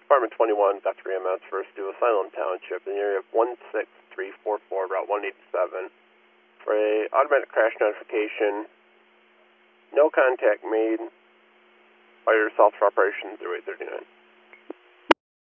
Department 21, Dr. EMS, First to Asylum Township, in the area of 16344, Route 187, for a automatic crash notification. No contact made. Fire South for Operation 0839.